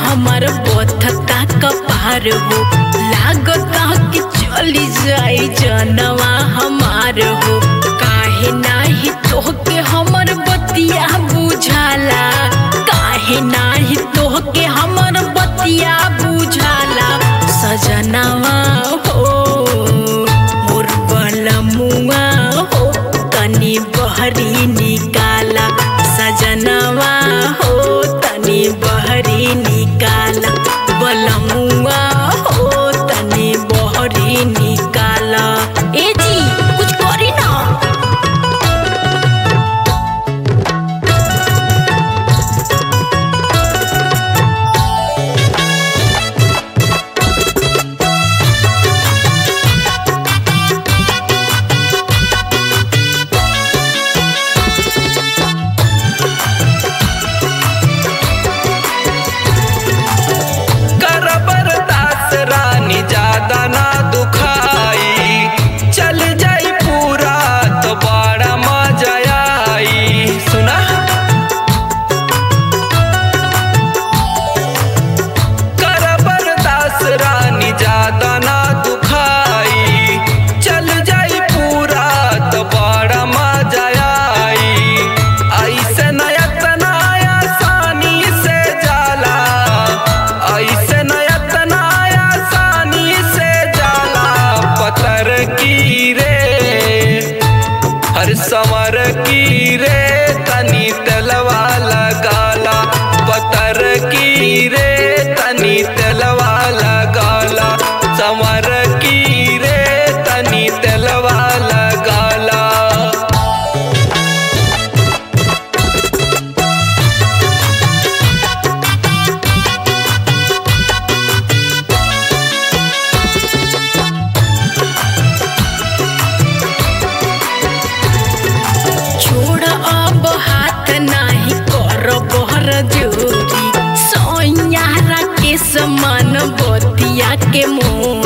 हमार बथता कपार हो, लागता कि चली जाई जनवा हमार हो। काहे नाही तोहके हमर बतिया बुझाला, काहे नाही तोहके हमर बतिया बुझाला। सजनवा हो मोर बलमुआ हो, तनी बहरी निकाला। सजनवा हो तनी बहरी निकाला, बलमुआ हो तनी बहरी निकाला। ए जी कुछ करी ना। ज्यादा ना दुखाई, चल जाई पूरा तो बड़ा मजा आई। सुना कर बर्दाश्त रानी, ज्यादा ना दुखाई, चल जाई पूरा तो बड़ा मजा आई। ऐसे नयतना आसानी से जाला, ऐसे नयतना पतर की रे हर समर की रे, तनी तलवा लगाला। पतर की रे तनी तलवा लगाला, समर की रे तनी तलवा लगाला। जोरी सोयारा के समान बतिया के मोरी।